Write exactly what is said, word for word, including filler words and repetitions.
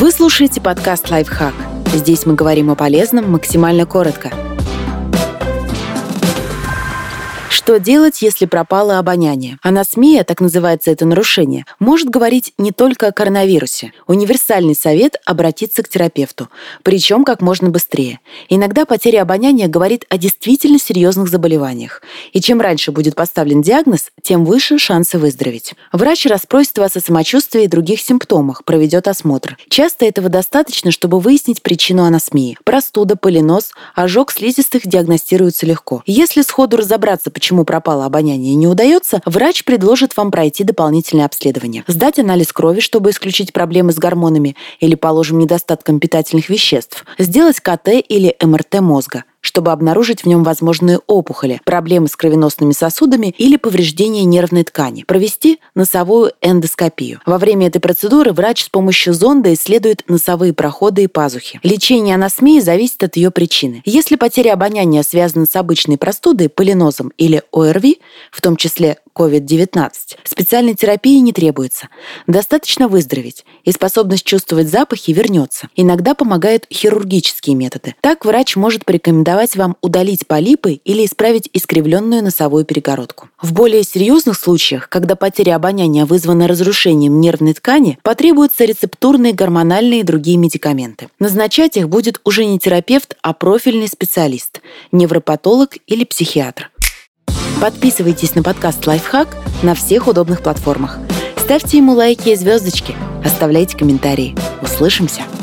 Вы слушаете подкаст «Лайфхак». Здесь мы говорим о полезном максимально коротко. Что делать, если пропало обоняние? Анасмия, так называется это нарушение, может говорить не только о коронавирусе. Универсальный совет – обратиться к терапевту, причем как можно быстрее. Иногда потеря обоняния говорит о действительно серьезных заболеваниях. И чем раньше будет поставлен диагноз, тем выше шансы выздороветь. Врач расспросит вас о самочувствии и других симптомах, проведет осмотр. Часто этого достаточно, чтобы выяснить причину анасмии. Простуда, полинос, ожог слизистых диагностируются легко. Если сходу разобраться, почему пропало обоняние, не удается, врач предложит вам пройти дополнительное обследование, сдать анализ крови, чтобы исключить проблемы с гормонами или, положим, недостатком питательных веществ, сделать ка тэ или эм эр тэ мозга, чтобы обнаружить в нем возможные опухоли, проблемы с кровеносными сосудами или повреждение нервной ткани, провести носовую эндоскопию. Во время этой процедуры врач с помощью зонда исследует носовые проходы и пазухи. Лечение анасмии зависит от ее причины. Если потеря обоняния связана с обычной простудой, полинозом или о эр ви, в том числе ковид девятнадцать, специальной терапии не требуется. Достаточно выздороветь, и способность чувствовать запахи вернется. Иногда помогают хирургические методы. Так врач может порекомендовать вам удалить полипы или исправить искривленную носовую перегородку. В более серьезных случаях, когда потеря обоняния вызвана разрушением нервной ткани, потребуются рецептурные, гормональные и другие медикаменты. Назначать их будет уже не терапевт, а профильный специалист – невропатолог или психиатр. Подписывайтесь на подкаст «Лайфхак» на всех удобных платформах. Ставьте ему лайки и звездочки. Оставляйте комментарии. Услышимся!